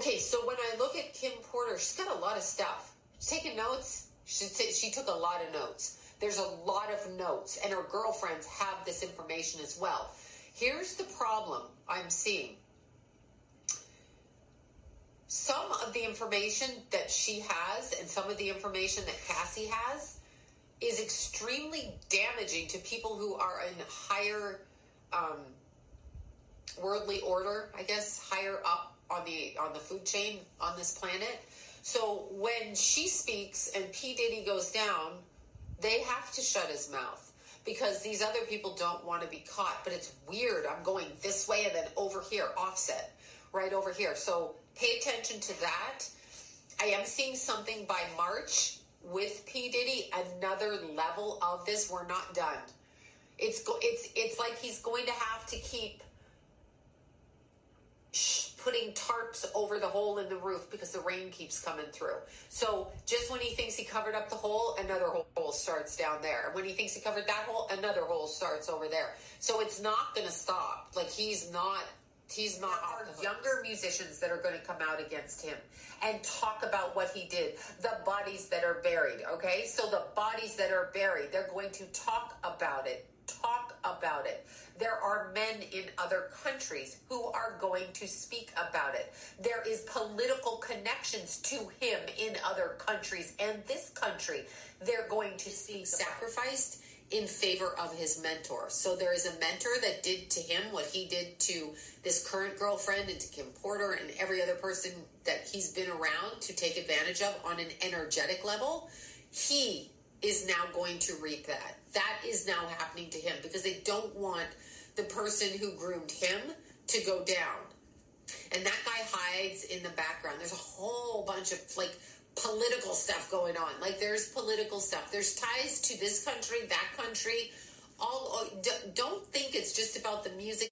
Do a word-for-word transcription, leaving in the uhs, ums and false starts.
Okay, so when I look at Kim Porter, she's got a lot of stuff. She's taking notes. She, t- she took a lot of notes. There's a lot of notes, and her girlfriends have this information as well. Here's the problem I'm seeing. Some of the information that she has and some of the information that Cassie has is extremely damaging to people who are in higher um, worldly order, I guess, higher up on the on the food chain on this planet. So when she speaks and P. Diddy goes down, they have to shut his mouth because these other people don't want to be caught. But it's weird. I'm going this way and then over here, offset, right over here. So pay attention to that. I am seeing something by March with P. Diddy, another level of this. We're not done. It's go- it's it's like he's going to have to keep putting tarps over the hole in the roof because the rain keeps coming through. So just when he thinks he covered up the hole, another hole starts down there. When he thinks he covered that hole, another hole starts over there. So it's not going to stop. Like he's not, he's not. There are younger musicians that are going to come out against him and talk about what he did. The bodies that are buried. Okay. So the bodies that are buried, they're going to talk about it. Talk about it. There are men in other countries who are going to speak about it. There is political connections to him in other countries and this country. They're going to see sacrificed in favor of his mentor. So there is a mentor that did to him what he did to this current girlfriend and to Kim Porter and every other person that he's been around to take advantage of on an energetic level. He is now going to reap that. That is now happening to him because they don't want the person who groomed him to go down. And that guy hides in the background. There's a whole bunch of like political stuff going on. Like there's political stuff. There's ties to this country, that country. All don't think it's just about the music.